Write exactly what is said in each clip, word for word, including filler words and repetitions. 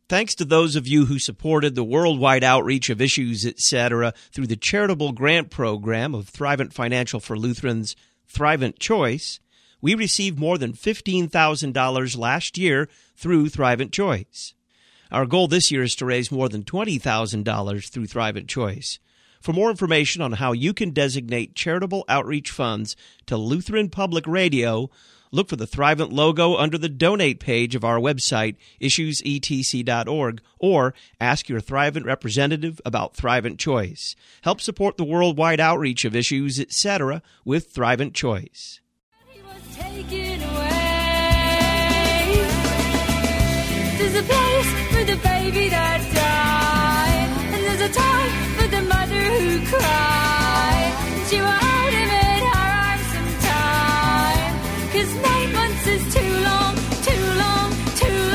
Thanks to those of you who supported the worldwide outreach of Issues, et cetera through the charitable grant program of Thrivent Financial for Lutherans' Thrivent Choice, we received more than fifteen thousand dollars last year through Thrivent Choice. Our goal this year is to raise more than twenty thousand dollars through Thrivent Choice. For more information on how you can designate charitable outreach funds to Lutheran Public Radio, look for the Thrivent logo under the Donate page of our website, issues e t c dot org, or ask your Thrivent representative about Thrivent Choice. Help support the worldwide outreach of Issues, et cetera with Thrivent Choice. He was taken away. There's a place for the baby that died, and there's a time for the mother who cried. She will hold him in her arms sometime, 'cause nine months is too long, too long, too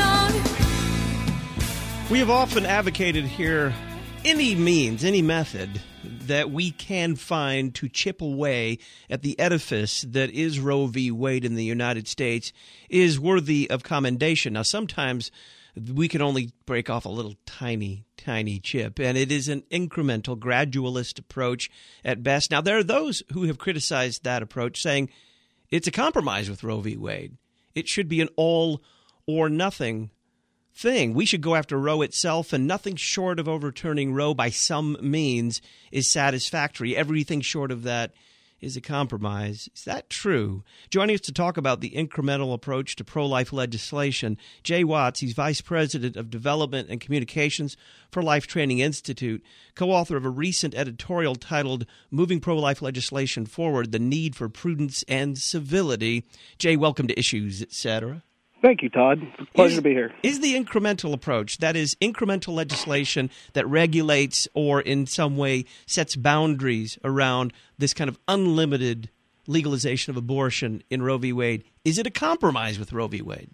long. We have often advocated here any means, any method that we can find to chip away at the edifice that is Roe v. Wade in the United States is worthy of commendation. Now, sometimes we can only break off a little tiny, tiny chip, and it is an incremental, gradualist approach at best. Now, there are those who have criticized that approach, saying it's a compromise with Roe v. Wade. It should be an all or nothing thing. We should go after Roe itself, and nothing short of overturning Roe by some means is satisfactory. Everything short of that is a compromise. Is that true? Joining us to talk about the incremental approach to pro-life legislation, Jay Watts. He's Vice President of Development and Communications for Life Training Institute, co-author of a recent editorial titled Moving Pro-Life Legislation Forward, The Need for Prudence and Civility. Jay, welcome to Issues, et cetera. Thank you, Todd. Pleasure is, to be here. Is the incremental approach, that is, incremental legislation that regulates or in some way sets boundaries around this kind of unlimited legalization of abortion in Roe v. Wade, is it a compromise with Roe v. Wade?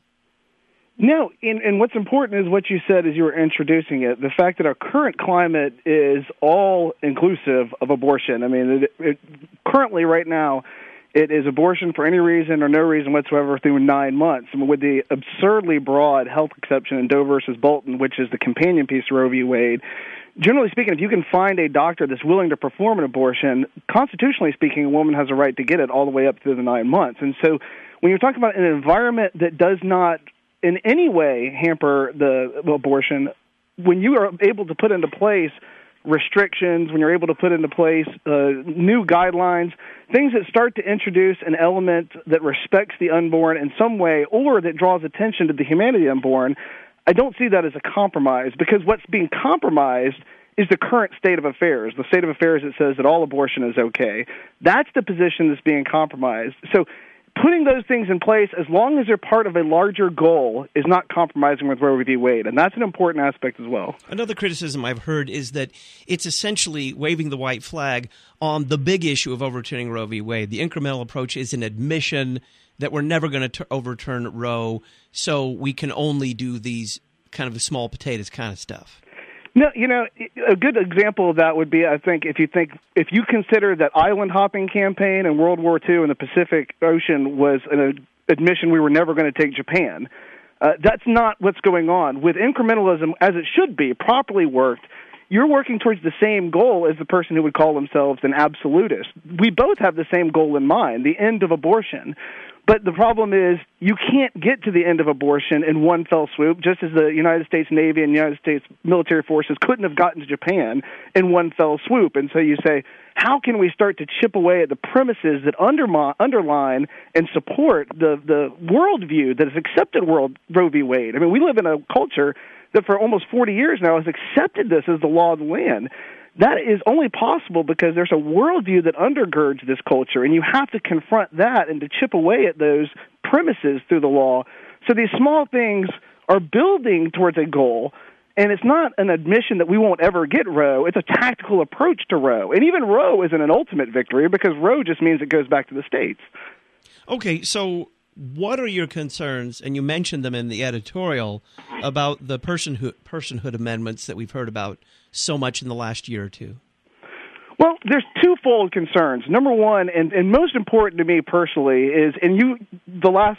No, and, and what's important is what you said as you were introducing it, the fact that our current climate is all-inclusive of abortion. I mean, it, it, currently, right now, it is abortion for any reason or no reason whatsoever through nine months. I mean, with the absurdly broad health exception in Doe versus Bolton, which is the companion piece to Roe v. Wade, generally speaking, if you can find a doctor that's willing to perform an abortion, constitutionally speaking, a woman has a right to get it all the way up through the nine months. And so when you're talking about an environment that does not in any way hamper the abortion, when you are able to put into place restrictions, when you're able to put into place uh, new guidelines, things that start to introduce an element that respects the unborn in some way or that draws attention to the humanity of the unborn, I don't see that as a compromise, because what's being compromised is the current state of affairs, the state of affairs that says that all abortion is okay. That's the position that's being compromised. So putting those things in place, as long as they're part of a larger goal, is not compromising with Roe v. Wade, and that's an important aspect as well. Another criticism I've heard is that it's essentially waving the white flag on the big issue of overturning Roe v. Wade. The incremental approach is an admission that we're never going to overturn Roe, so we can only do these kind of small potatoes kind of stuff. No, you know, a good example of that would be, I think, if you think, if you consider that island hopping campaign in World War Two in the Pacific Ocean was an admission we were never going to take Japan, uh, that's not what's going on. With incrementalism, as it should be, properly worked, you're working towards the same goal as the person who would call themselves an absolutist. We both have the same goal in mind, the end of abortion. But the problem is you can't get to the end of abortion in one fell swoop, just as the United States Navy and United States military forces couldn't have gotten to Japan in one fell swoop. And so you say, how can we start to chip away at the premises that undermine, underline and support the, the worldview that has accepted world, Roe v. Wade? I mean, we live in a culture that for almost forty years now has accepted this as the law of the land. That is only possible because there's a worldview that undergirds this culture, and you have to confront that and to chip away at those premises through the law. So these small things are building towards a goal, and it's not an admission that we won't ever get Roe. It's a tactical approach to Roe. And even Roe isn't an ultimate victory because Roe just means it goes back to the states. Okay, so what are your concerns, and you mentioned them in the editorial, about the personhood, personhood amendments that we've heard about so much in the last year or two? Well, there's twofold concerns. Number one, and, and most important to me personally, is, and you, the last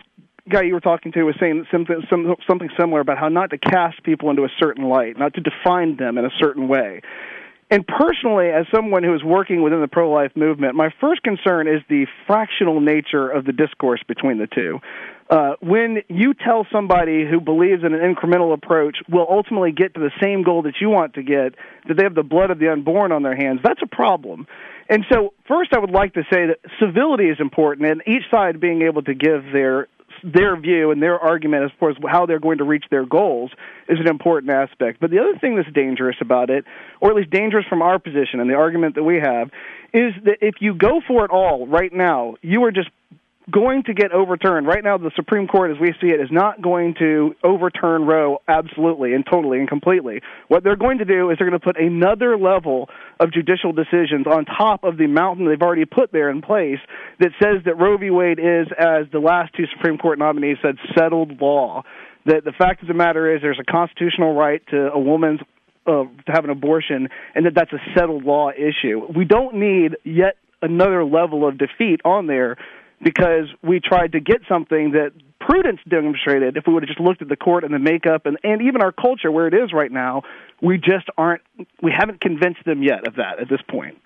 guy you were talking to was saying something, some, something similar about how not to cast people into a certain light, not to define them in a certain way. And personally, as someone who is working within the pro-life movement, my first concern is the fractional nature of the discourse between the two. Uh, when you tell somebody who believes in an incremental approach will ultimately get to the same goal that you want to get, that they have the blood of the unborn on their hands, that's a problem. And so first I would like to say that civility is important, and each side being able to give their their view and their argument as far as how they're going to reach their goals is an important aspect. But the other thing that's dangerous about it, or at least dangerous from our position and the argument that we have, is that if you go for it all right now, you are just going to get overturned. Right now, the Supreme Court, as we see it, is not going to overturn Roe absolutely and totally and completely. What they're going to do is they're going to put another level of judicial decisions on top of the mountain they've already put there in place that says that Roe v. Wade is, as the last two Supreme Court nominees said, settled law. That the fact of the matter is there's a constitutional right to a woman's uh, to have an abortion, and that that's a settled law issue. We don't need yet another level of defeat on there, because we tried to get something that prudence demonstrated. If we would have just looked at the court and the makeup and, and even our culture where it is right now, we just aren't, we haven't convinced them yet of that at this point.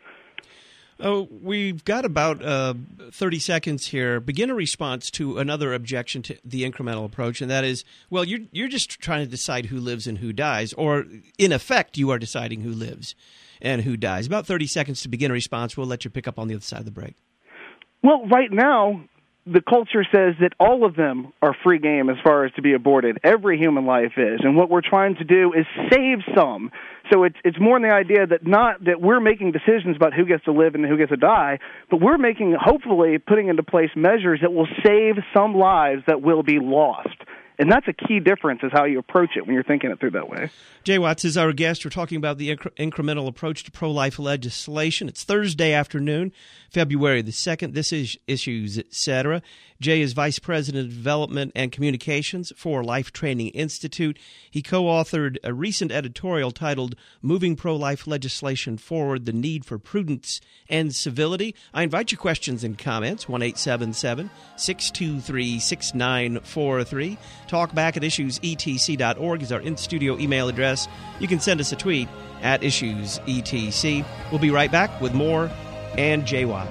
Oh, we've got about uh, thirty seconds here. Begin a response to another objection to the incremental approach, and that is, well, you're, you're just trying to decide who lives and who dies, or in effect, you are deciding who lives and who dies. About thirty seconds to begin a response. We'll let you pick up on the other side of the break. Well, right now, the culture says that all of them are free game as far as to be aborted. Every human life is. And what we're trying to do is save some. So it's it's more in the idea that not that we're making decisions about who gets to live and who gets to die, but we're making, hopefully, putting into place measures that will save some lives that will be lost. And that's a key difference is how you approach it when you're thinking it through that way. Jay Watts is our guest. We're talking about the incre- incremental approach to pro-life legislation. It's Thursday afternoon, February the second. This is Issues, et cetera. Jay is Vice President of Development and Communications for Life Training Institute. He co-authored a recent editorial titled Moving Pro-Life Legislation Forward, The Need for Prudence and Civility. I invite your questions and comments, one eight seven seven, six two three, six nine four three. Talk back at issues e t c dot org is our in-studio email address. You can send us a tweet at issues e t c. We'll be right back with more and Jay Watts.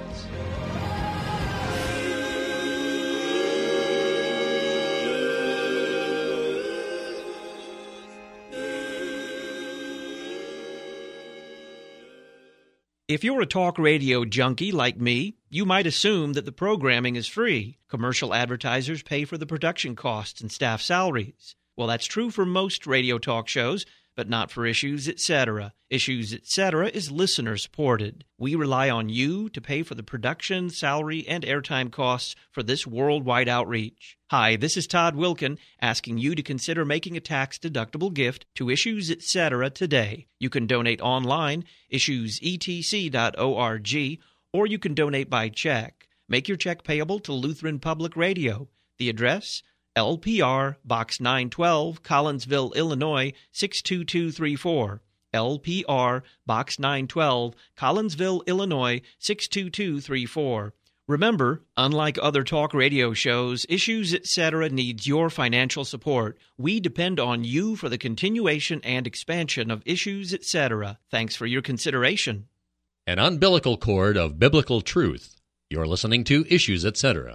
If you're a talk radio junkie like me, you might assume that the programming is free. Commercial advertisers pay for the production costs and staff salaries. Well, that's true for most radio talk shows, but not for Issues, et cetera. Issues, et cetera is listener-supported. We rely on you to pay for the production, salary, and airtime costs for this worldwide outreach. Hi, this is Todd Wilkin, asking you to consider making a tax-deductible gift to Issues, et cetera today. You can donate online, issues e t c dot org, or you can donate by check. Make your check payable to Lutheran Public Radio. The address, L P R, Box nine twelve, Collinsville, Illinois, six two two three four. L P R, Box nine twelve, Collinsville, Illinois, six two two three four. Remember, unlike other talk radio shows, Issues, et cetera needs your financial support. We depend on you for the continuation and expansion of Issues, et cetera. Thanks for your consideration. An umbilical cord of biblical truth. You're listening to Issues, et cetera.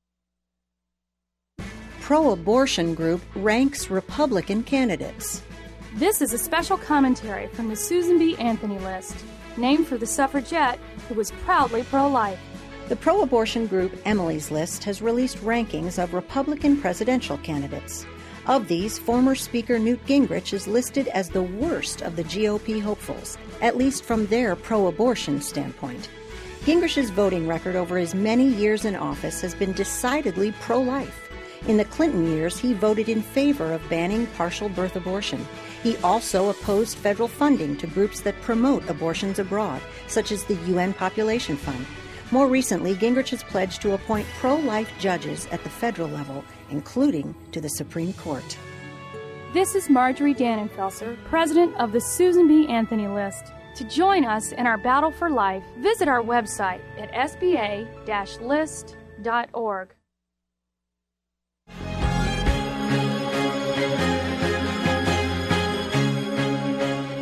Pro-abortion group ranks Republican candidates. This is a special commentary from the Susan B. Anthony list, named for the suffragette who was proudly pro-life. The pro-abortion group Emily's List has released rankings of Republican presidential candidates. Of these, former Speaker Newt Gingrich is listed as the worst of the G O P hopefuls, at least from their pro-abortion standpoint. Gingrich's voting record over his many years in office has been decidedly pro-life. In the Clinton years, he voted in favor of banning partial birth abortion. He also opposed federal funding to groups that promote abortions abroad, such as the U N Population Fund. More recently, Gingrich has pledged to appoint pro-life judges at the federal level, including to the Supreme Court. This is Marjorie Dannenfelser, president of the Susan B. Anthony list. To join us in our battle for life, visit our website at s b a dash list dot org.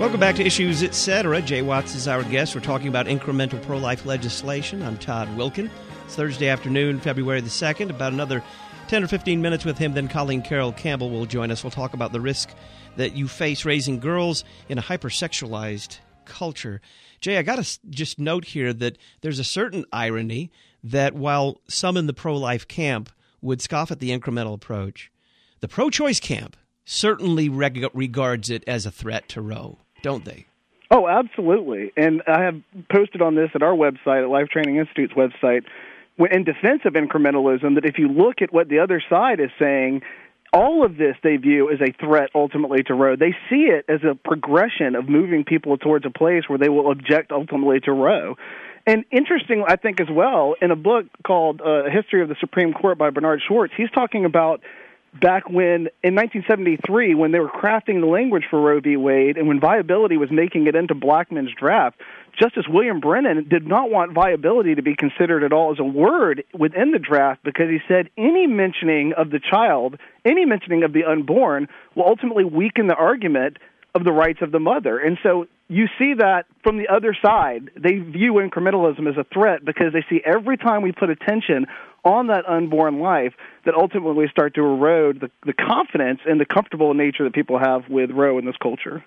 Welcome back to Issues Etc. Jay Watts is our guest. We're talking about incremental pro-life legislation. I'm Todd Wilkin. It's Thursday afternoon, February the second. About another ten or fifteen minutes with him, then Colleen Carroll Campbell will join us. We'll talk about the risk that you face raising girls in a hypersexualized culture. Jay, I got to just note here that there's a certain irony that while some in the pro-life camp would scoff at the incremental approach, the pro-choice camp certainly reg- regards it as a threat to Roe, don't they? Oh, absolutely. And I have posted on this at our website, at Life Training Institute's website, in defense of incrementalism, that if you look at what the other side is saying, all of this they view as a threat ultimately to Roe. They see it as a progression of moving people towards a place where they will object ultimately to Roe. And interesting, I think, as well, in a book called uh, History of the Supreme Court by Bernard Schwartz, he's talking about back when, in nineteen seventy-three, when they were crafting the language for Roe v. Wade and when viability was making it into Blackmun's draft, Justice William Brennan did not want viability to be considered at all as a word within the draft because he said any mentioning of the child, any mentioning of the unborn, will ultimately weaken the argument of the rights of the mother. And so you see that from the other side. They view incrementalism as a threat because they see every time we put attention on that unborn life that ultimately we start to erode the, the confidence and the comfortable nature that people have with Roe in this culture.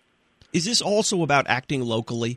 Is this also about acting locally?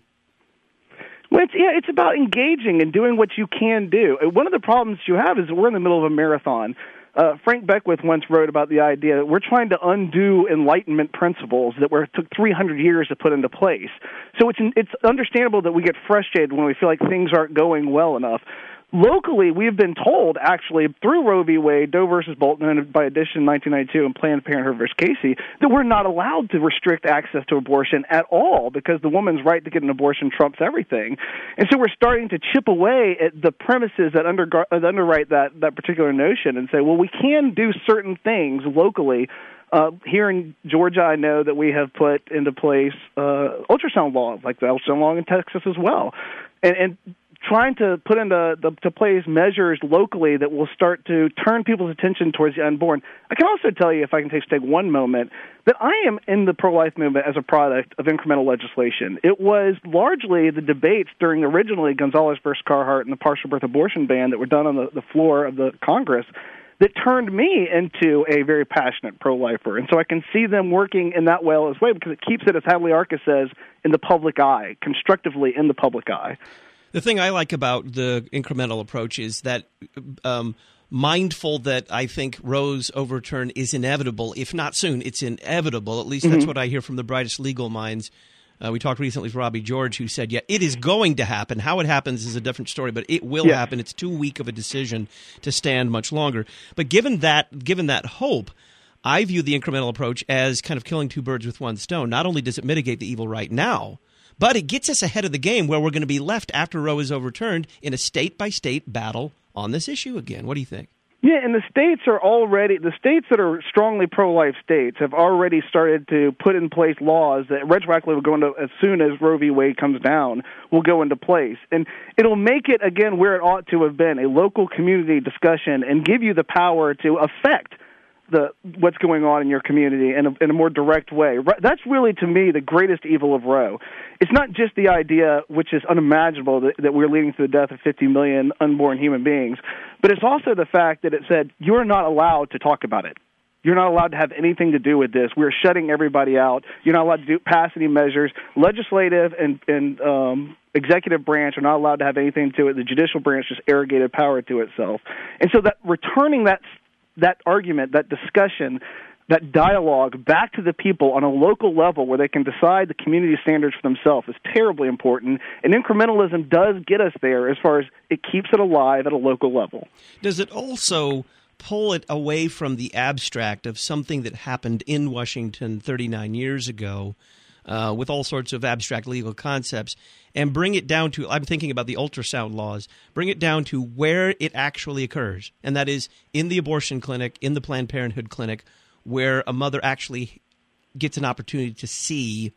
Well, it's, yeah, it's about engaging and doing what you can do. One of the problems you have is we're in the middle of a marathon. Uh, Frank Beckwith once wrote about the idea that we're trying to undo Enlightenment principles that were took three hundred years to put into place. So it's it's understandable that we get frustrated when we feel like things aren't going well enough. Locally, we've been told, actually, through Roe v. Wade, Doe versus Bolton, and by addition nineteen ninety-two, and Planned Parenthood versus Casey, that we're not allowed to restrict access to abortion at all because the woman's right to get an abortion trumps everything. And so we're starting to chip away at the premises that, under, that underwrite that, that particular notion and say, well, we can do certain things locally. Uh, here in Georgia, I know that we have put into place uh, ultrasound laws, like the ultrasound law in Texas as well. And, and trying to put into the, to place measures locally that will start to turn people's attention towards the unborn. I can also tell you, if I can take, take one moment, that I am in the pro-life movement as a product of incremental legislation. It was largely the debates during originally Gonzalez versus Carhart and the partial birth abortion ban that were done on the, the floor of the Congress that turned me into a very passionate pro-lifer. And so I can see them working in that way as well because it keeps it, as Hadley Arcus says, in the public eye, constructively in the public eye. The thing I like about the incremental approach is that um, mindful that I think Roe's overturn is inevitable, if not soon, it's inevitable. At least mm-hmm. that's what I hear from the brightest legal minds. Uh, we talked recently with Robbie George, who said, yeah, it is going to happen. How it happens is a different story, but it will yeah. happen. It's too weak of a decision to stand much longer. But given that, given that hope, I view the incremental approach as kind of killing two birds with one stone. Not only does it mitigate the evil right now, but it gets us ahead of the game where we're going to be left after Roe is overturned in a state-by-state battle on this issue again. What do you think? Yeah, and the states are already, the states that are strongly pro-life states have already started to put in place laws that retroactively will go into, as soon as Roe v. Wade comes down, will go into place. And it'll make it, again, where it ought to have been, a local community discussion and give you the power to affect the what's going on in your community in a, in a more direct way. That's really, to me, the greatest evil of Roe. It's not just the idea, which is unimaginable, that, that we're leading to the death of fifty million unborn human beings, but it's also the fact that it said you're not allowed to talk about it. You're not allowed to have anything to do with this. We're shutting everybody out. You're not allowed to do, pass any measures. Legislative and, and um, executive branch are not allowed to have anything to it. The judicial branch just arrogated power to itself. And so that returning that that argument, that discussion, that dialogue back to the people on a local level where they can decide the community standards for themselves is terribly important. And incrementalism does get us there as far as it keeps it alive at a local level. Does it also pull it away from the abstract of something that happened in Washington thirty-nine years ago uh, with all sorts of abstract legal concepts and bring it down to, I'm thinking about the ultrasound laws, bring it down to where it actually occurs, and that is in the abortion clinic, in the Planned Parenthood clinic, where a mother actually gets an opportunity to see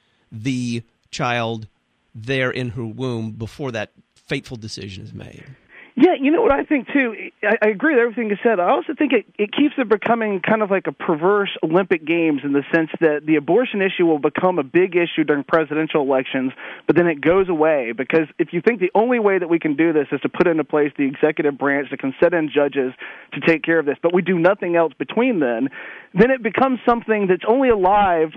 the child there in her womb before that fateful decision is made. Yeah, you know what I think, too? I, I agree with everything you said. I also think it, it keeps it becoming kind of like a perverse Olympic Games in the sense that the abortion issue will become a big issue during presidential elections, but then it goes away. Because if you think the only way that we can do this is to put into place the executive branch that can set in judges to take care of this, but we do nothing else between then, then it becomes something that's only alive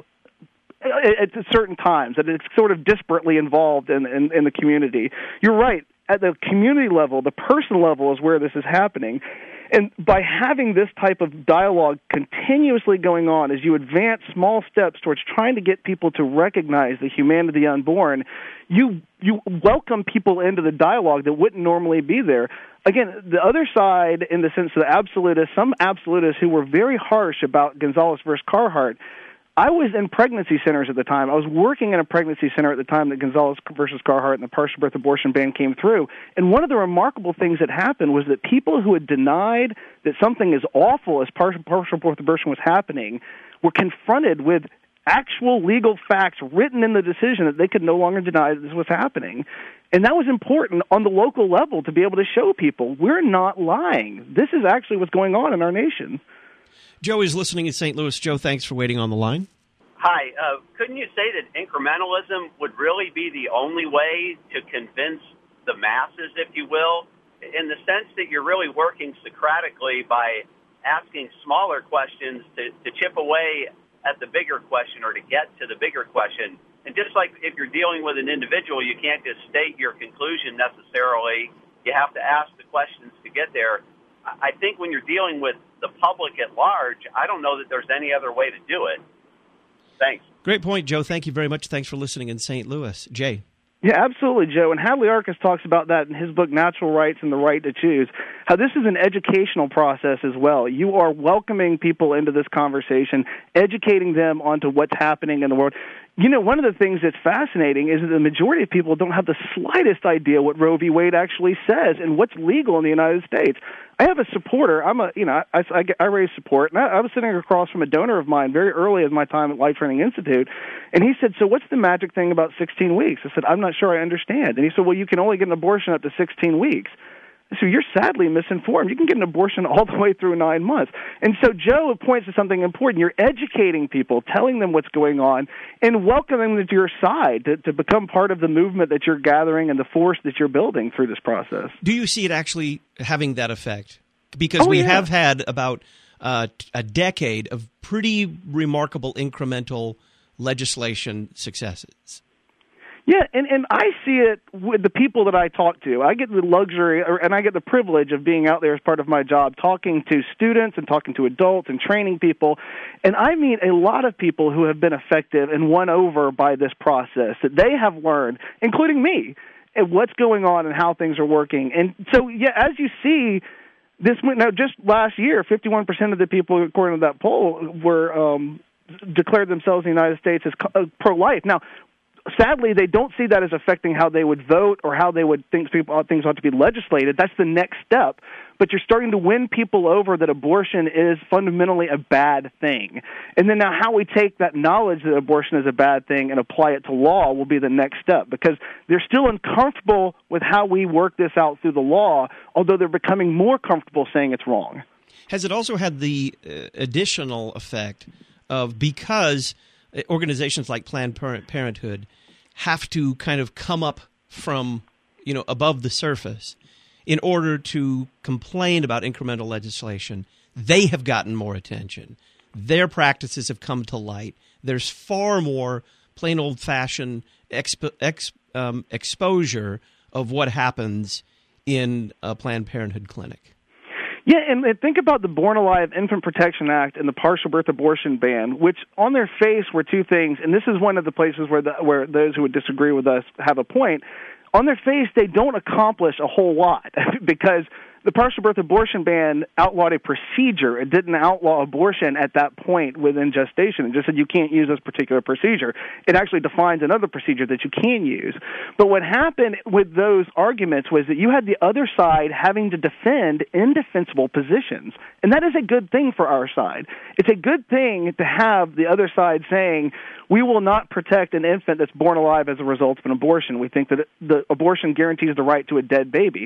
at certain times, that it's sort of disparately involved in, in, in the community. You're right. At the community level, the personal level is where this is happening. And by having this type of dialogue continuously going on as you advance small steps towards trying to get people to recognize the humanity of the unborn, you you welcome people into the dialogue that wouldn't normally be there. Again, the other side, in the sense of the absolutists, some absolutists who were very harsh about Gonzalez versus Carhart, I was in pregnancy centers at the time. I was working in a pregnancy center at the time that Gonzalez versus Carhart and the partial birth abortion ban came through. And one of the remarkable things that happened was that people who had denied that something as awful as partial, partial birth abortion was happening were confronted with actual legal facts written in the decision that they could no longer deny that this was happening. And that was important on the local level to be able to show people we're not lying. This is actually what's going on in our nation. Joe is listening in Saint Louis. Joe, thanks for waiting on the line. Hi. Uh, couldn't you say that incrementalism would really be the only way to convince the masses, if you will, in the sense that you're really working Socratically by asking smaller questions to, to chip away at the bigger question or to get to the bigger question? And just like if you're dealing with an individual, you can't just state your conclusion necessarily. You have to ask the questions to get there. I think when you're dealing with the public at large, I don't know that there's any other way to do it. Thanks. Great point, Joe. Thank you very much. Thanks for listening in Saint Louis. Jay. Yeah, absolutely, Joe. And Hadley Arcus talks about that in his book, Natural Rights and the Right to Choose, how this is an educational process as well. You are welcoming people into this conversation, educating them onto what's happening in the world. You know, one of the things that's fascinating is that the majority of people don't have the slightest idea what Roe v. Wade actually says and what's legal in the United States. I have a supporter. I'm a, you know, I, I, I raise support, and I, I was sitting across from a donor of mine very early in my time at Life Training Institute, and he said, so what's the magic thing about sixteen weeks? I said, I'm not sure I understand. And he said, well, you can only get an abortion up to sixteen weeks. So you're sadly misinformed. You can get an abortion all the way through nine months. And so Joe points to something important. You're educating people, telling them what's going on, and welcoming them to your side to, to become part of the movement that you're gathering and the force that you're building through this process. Do you see it actually having that effect? Because oh, we yeah. have had about uh, a decade of pretty remarkable incremental legislation successes. Yeah, and, and I see it with the people that I talk to. I get the luxury, or, and I get the privilege of being out there as part of my job, talking to students and talking to adults and training people. And I meet a lot of people who have been effective and won over by this process, that they have learned, including me, and what's going on and how things are working. And so, yeah, as you see, this now just last year, fifty-one percent of the people, according to that poll, were um, declared themselves in the United States as uh, pro-life. Now, sadly, they don't see that as affecting how they would vote or how they would think people, things ought to be legislated. That's the next step. But you're starting to win people over that abortion is fundamentally a bad thing. And then now how we take that knowledge that abortion is a bad thing and apply it to law will be the next step, because they're still uncomfortable with how we work this out through the law, although they're becoming more comfortable saying it's wrong. Has it also had the uh, additional effect of, because organizations like Planned Parenthood have to kind of come up from, you know, above the surface in order to complain about incremental legislation, they have gotten more attention. Their practices have come to light. There's far more plain old-fashioned expo- ex, um, exposure of what happens in a Planned Parenthood clinic. Yeah, and think about the Born Alive Infant Protection Act and the partial birth abortion ban, which on their face were two things, and this is one of the places where the, where those who would disagree with us have a point. On their face, they don't accomplish a whole lot, because the partial birth abortion ban outlawed a procedure. It didn't outlaw abortion at that point within gestation. It just said you can't use this particular procedure. It actually defines another procedure that you can use. But what happened with those arguments was that you had the other side having to defend indefensible positions. And that is a good thing for our side. It's a good thing to have the other side saying, we will not protect an infant that's born alive as a result of an abortion. We think that the abortion guarantees the right to a dead baby.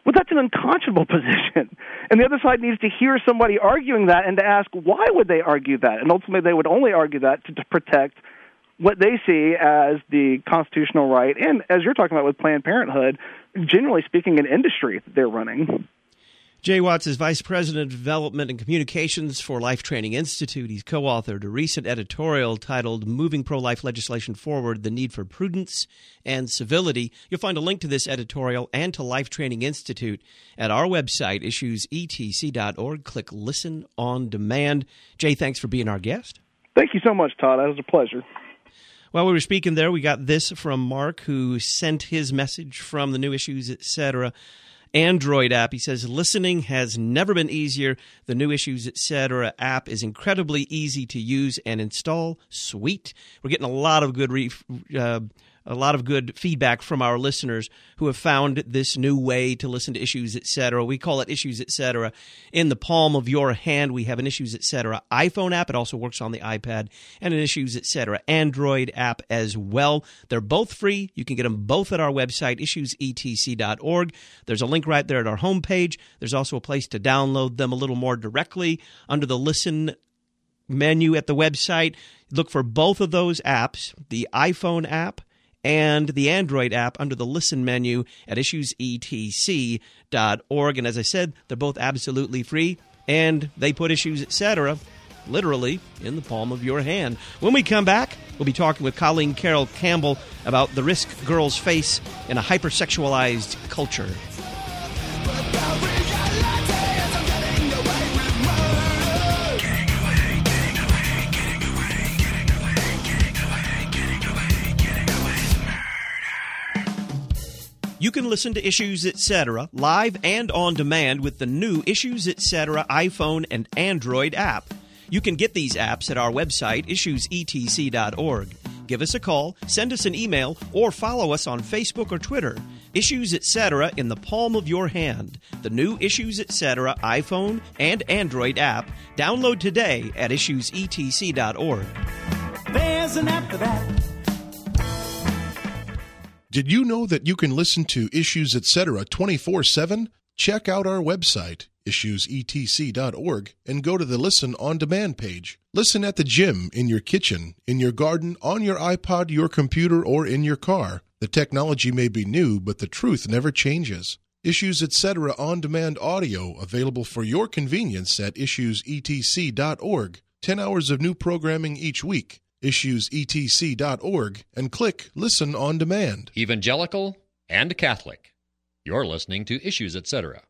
Well, that's an unconscionable position. And the other side needs to hear somebody arguing that and to ask, why would they argue that? And ultimately, they would only argue that to, to protect what they see as the constitutional right, and as you're talking about with Planned Parenthood, generally speaking, an industry that they're running. Jay Watts is Vice President of Development and Communications for Life Training Institute. He's co-authored a recent editorial titled Moving Pro-Life Legislation Forward, The Need for Prudence and Civility. You'll find a link to this editorial and to Life Training Institute at our website, issues e t c dot org. Click Listen on Demand. Jay, thanks for being our guest. Thank you so much, Todd. That was a pleasure. While we were speaking there, we got this from Mark, who sent his message from the New Issues, et cetera Android app. He says, listening has never been easier. The New Issues, et cetera app is incredibly easy to use and install. Sweet. We're getting a lot of good re- uh, a lot of good feedback from our listeners who have found this new way to listen to Issues, et cetera. We call it Issues, et cetera in the palm of your hand. We have an Issues, et cetera iPhone app. It also works on the iPad, and an Issues, et cetera Android app as well. They're both free. You can get them both at our website, issues e t c dot org. There's a link right there at our homepage. There's also a place to download them a little more directly under the Listen menu at the website. Look for both of those apps, the iPhone app and the Android app, under the Listen menu at issues e t c dot org. And as I said, they're both absolutely free, and they put Issues, et cetera literally in the palm of your hand. When we come back, we'll be talking with Colleen Carroll Campbell about the risk girls face in a hypersexualized culture. You can listen to Issues, et cetera live and on demand with the new Issues, et cetera iPhone and Android app. You can get these apps at our website, issues e t c dot org. Give us a call, send us an email, or follow us on Facebook or Twitter. Issues, et cetera in the palm of your hand. The new Issues, et cetera iPhone and Android app. Download today at issues e t c dot org. There's an app for that. Did you know that you can listen to Issues, et cetera twenty-four seven? Check out our website, issues e t c dot org, and go to the Listen on Demand page. Listen at the gym, in your kitchen, in your garden, on your iPod, your computer, or in your car. The technology may be new, but the truth never changes. Issues, et cetera on demand audio available for your convenience at issues e t c dot org. Ten hours of new programming each week. issues e t c dot org and click Listen on Demand. Evangelical and Catholic. You're listening to Issues, et cetera.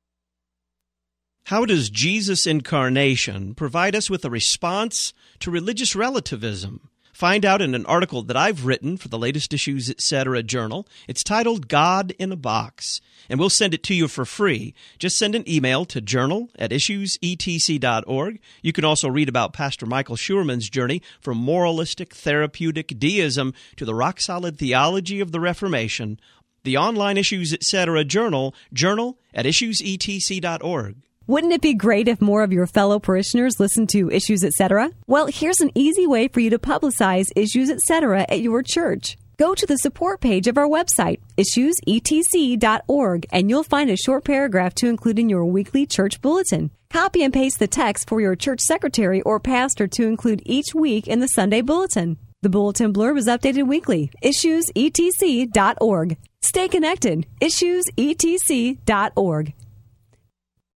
How does Jesus' incarnation provide us with a response to religious relativism? Find out in an article that I've written for the latest Issues, et cetera journal. It's titled God in a Box, and we'll send it to you for free. Just send an email to journal at issues e t c dot org. You can also read about Pastor Michael Schurman's journey from moralistic therapeutic deism to the rock-solid theology of the Reformation. The online Issues, et cetera journal, journal at issues e t c dot org. Wouldn't it be great if more of your fellow parishioners listened to Issues, et cetera? Well, here's an easy way for you to publicize Issues, et cetera at your church. Go to the support page of our website, issues e t c dot org, and you'll find a short paragraph to include in your weekly church bulletin. Copy and paste the text for your church secretary or pastor to include each week in the Sunday bulletin. The bulletin blurb is updated weekly. issues e t c dot org. Stay connected. issues e t c dot org.